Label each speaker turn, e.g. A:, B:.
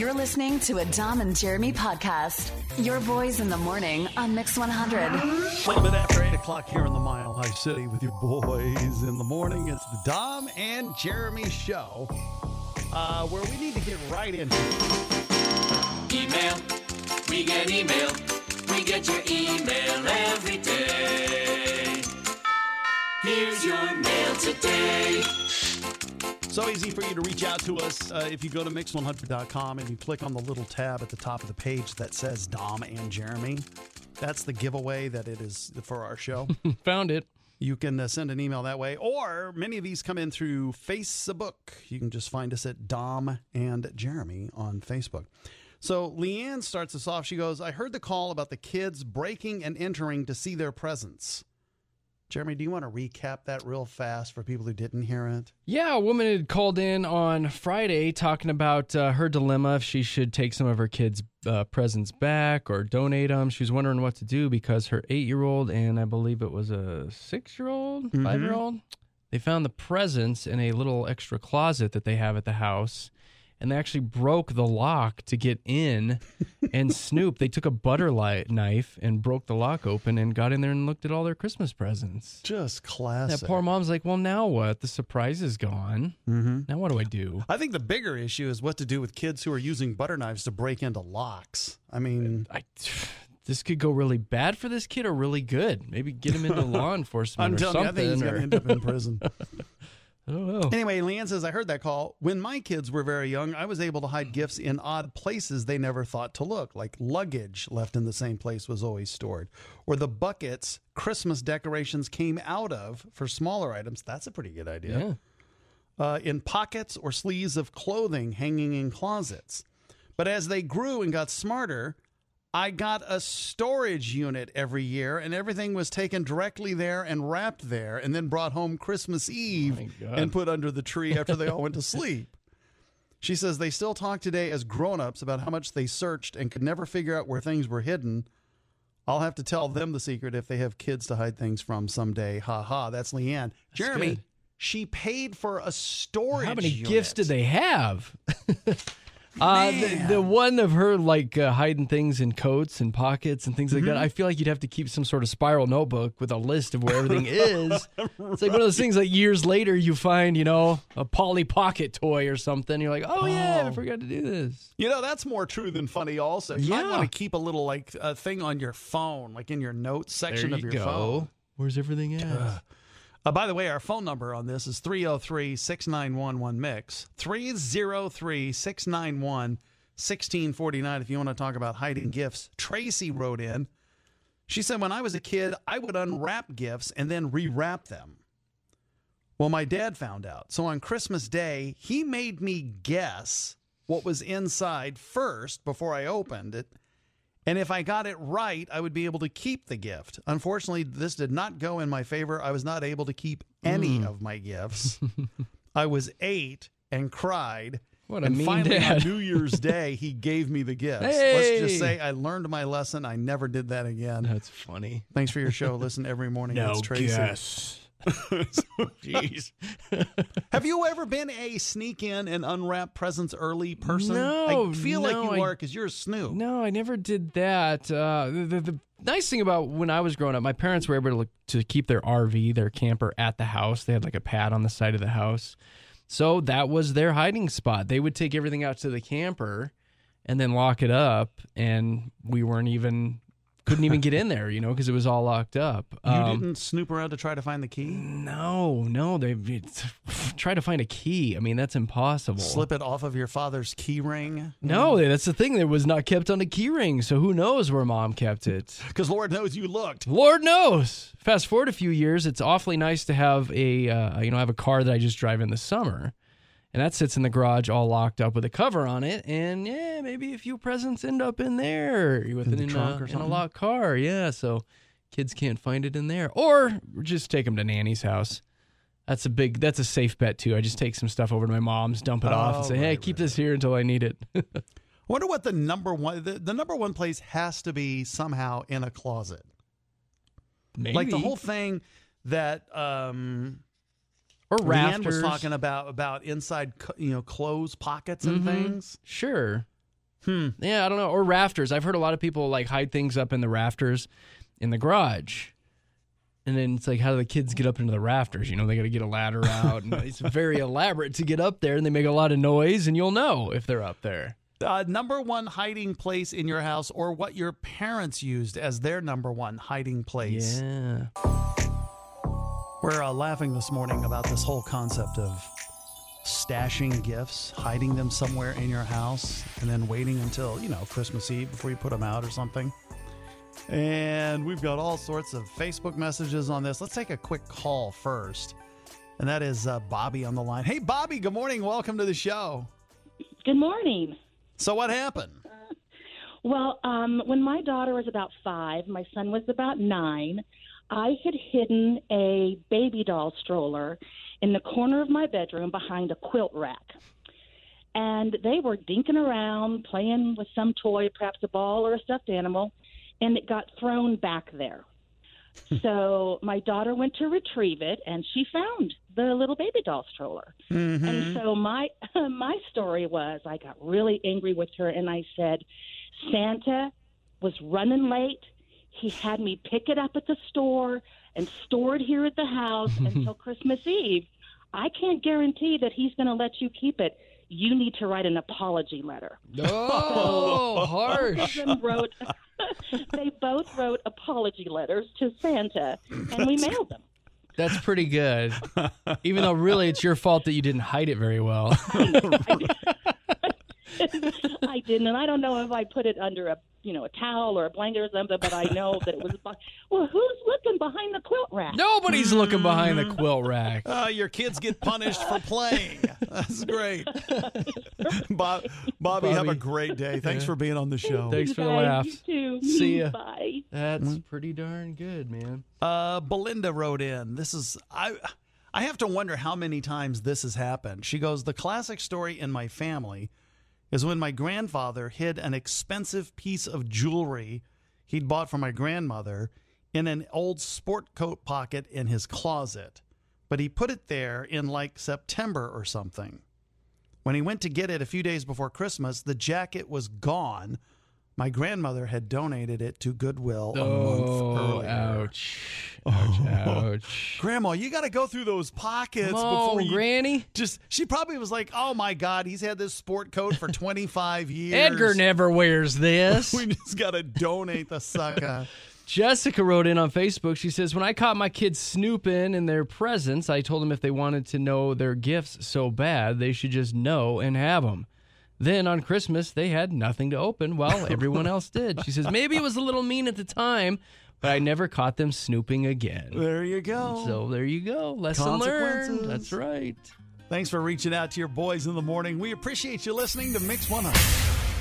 A: You're listening to a Dom and Jeremy podcast. Your boys in the morning on Mix 100.
B: A little bit after 8 o'clock here in the Mile High City with your boys in the morning. It's the Dom and Jeremy show, where we need to get right into it.
C: Email. We get email. We get your email every day. Here's your mail today.
B: So easy for you to reach out to us if you go to mix100.com and you click on the little tab at the top of the page that says Dom and Jeremy. That's the giveaway that it is for our show.
D: Found it.
B: You can send an email that way, or many of these come in through Facebook. You can just find us at Dom and Jeremy on Facebook. So Leanne starts us off. She goes, I heard the call about the kids breaking and entering to see their presents. Jeremy, do you want to recap that real fast for people who didn't hear it?
D: Yeah, a woman had called in on Friday talking about her dilemma if she should take some of her kids' presents back or donate them. She was wondering what to do because her 8-year-old and I believe it was a 6-year-old, 5-year-old, they found the presents in a little extra closet that they have at the house. And they actually broke the lock to get in and snoop. They took a butter knife and broke the lock open and got in there and looked at all their Christmas presents.
B: Just classic.
D: That poor mom's like, well, now what? The surprise is gone. Now what do I do?
B: I think the bigger issue is what to do with kids who are using butter knives to break into locks. I mean,
D: this could go really bad for this kid or really good. Maybe get him into law enforcement or something.
B: I think he's going to end up in prison.
D: I don't know.
B: Anyway, Leanne says, I heard that call. When my kids were very young, I was able to hide gifts in odd places they never thought to look, like luggage left in the same place was always stored, or the buckets Christmas decorations came out of for smaller items. That's a pretty good idea.
D: Yeah.
B: In pockets or sleeves of clothing hanging in closets. But as they grew and got smarter, I got a storage unit every year, and everything was taken directly there and wrapped there and then brought home Christmas Eve and put under the tree after they all went to sleep. She says they still talk today as grown-ups about how much they searched and could never figure out where things were hidden. I'll have to tell them the secret if they have kids to hide things from someday. Ha ha. That's Leanne. Jeremy,
D: good.
B: She paid for a storage
D: How many
B: unit.
D: gifts did they have? The one of her like hiding things in coats and pockets and things like that. I feel like you'd have to keep some sort of spiral notebook with a list of where everything is. It's like one of those things like years later you find, you know, a Polly Pocket toy or something. You're like, oh yeah, I forgot to do this.
B: You know, that's more true than funny also. You might want to keep a little like thing on your phone, like in your notes section of your phone.
D: Where's everything at?
B: By the way, our phone number on this is 303-691-1MIX, 303-691-1649 if you want to talk about hiding gifts. Tracy wrote in. She said, when I was a kid, I would unwrap gifts and then rewrap them. Well, my dad found out. So on Christmas Day, he made me guess what was inside first before I opened it. And if I got it right, I would be able to keep the gift. Unfortunately, this did not go in my favor. I was not able to keep any of my gifts. I was 8 and cried.
D: What a
B: and
D: mean
B: finally,
D: dad.
B: on New Year's Day, he gave me the gifts.
D: Hey!
B: Let's just say I learned my lesson. I never did that again.
D: That's funny.
B: Thanks for your show. Listen every morning. It's Tracy.
D: Jeez.
B: Have you ever been a sneak in and unwrap presents early person?
D: No,
B: I feel like you are because you're a snoop.
D: No, I never did that. The nice thing about when I was growing up, my parents were able to keep their RV, their camper at the house. They had like a pad on the side of the house. So that was their hiding spot. They would take everything out to the camper and then lock it up. And we couldn't even get in there, you know, because it was all locked up.
B: You didn't snoop around to try to find the key?
D: No. They try to find a key. I mean, that's impossible.
B: Slip it off of your father's key ring?
D: No, that's the thing. It was not kept on a key ring, so who knows where Mom kept it?
B: Because Lord knows you looked.
D: Lord knows. Fast forward a few years, it's awfully nice to have have a car that I just drive in the summer. And that sits in the garage all locked up with a cover on it. And, yeah, maybe a few presents end up in there. In the trunk or something? In a locked car, yeah. So kids can't find it in there. Or just take them to Nanny's house. That's a safe bet, too. I just take some stuff over to my mom's, dump it off, and say, hey, keep this here until I need it.
B: I wonder what the number one place has to be somehow in a closet.
D: Maybe.
B: Like the whole thing that...
D: Or rafters.
B: Leanne was talking about inside, clothes pockets and things.
D: Sure. Yeah, I don't know. Or rafters. I've heard a lot of people like hide things up in the rafters in the garage. And then it's like, how do the kids get up into the rafters? You know, they got to get a ladder out. And it's very elaborate to get up there, and they make a lot of noise, and you'll know if they're up there.
B: Number one hiding place in your house, or what your parents used as their number one hiding place.
D: Yeah.
B: We're laughing this morning about this whole concept of stashing gifts, hiding them somewhere in your house, and then waiting until, Christmas Eve before you put them out or something. And we've got all sorts of Facebook messages on this. Let's take a quick call first. And that is Bobby on the line. Hey, Bobby, good morning. Welcome to the show.
E: Good morning.
B: So what happened?
E: Well, when my daughter was about 5, my son was about 9, I had hidden a baby doll stroller in the corner of my bedroom behind a quilt rack. And they were dinking around, playing with some toy, perhaps a ball or a stuffed animal, and it got thrown back there. So my daughter went to retrieve it, and she found the little baby doll stroller. Mm-hmm. And so my story was, I got really angry with her, and I said, Santa was running late. He had me pick it up at the store and store it here at the house until Christmas Eve. I can't guarantee that he's going to let you keep it. You need to write an apology letter.
D: Oh, harsh.
E: They both wrote apology letters to Santa, and we mailed them.
D: That's pretty good. Even though really it's your fault that you didn't hide it very well.
E: I didn't, and I don't know if I put it under a towel or a blanket or something, but I know that it was. Well, who's looking behind the quilt rack?
D: Nobody's looking behind the quilt rack.
B: Your kids get punished for playing. That's great. Bobby, have a great day. Thanks for being on the show.
D: Thanks for the laughs.
E: You too.
D: See ya.
E: Bye.
D: That's pretty darn good, man.
B: Belinda wrote in. This is I have to wonder how many times this has happened. She goes, the classic story in my family is when my grandfather hid an expensive piece of jewelry he'd bought for my grandmother in an old sport coat pocket in his closet. But he put it there in like September or something. When he went to get it a few days before Christmas, the jacket was gone. My grandmother had donated it to Goodwill a month earlier.
D: Ouch. Ouch.
B: Grandma, you got to go through those pockets
D: before you... Granny?
B: She probably was like, oh, my God, he's had this sport coat for 25 years.
D: Edgar never wears this.
B: We just got to donate the sucker.
D: Jessica wrote in on Facebook. She says, when I caught my kids snooping in their presents, I told them if they wanted to know their gifts so bad, they should just know and have them. Then on Christmas, they had nothing to open while everyone else did. She says, maybe it was a little mean at the time, but I never caught them snooping again.
B: There you go.
D: So there you go. Lesson learned. That's right.
B: Thanks for reaching out to your boys in the morning. We appreciate you listening to Mix 100.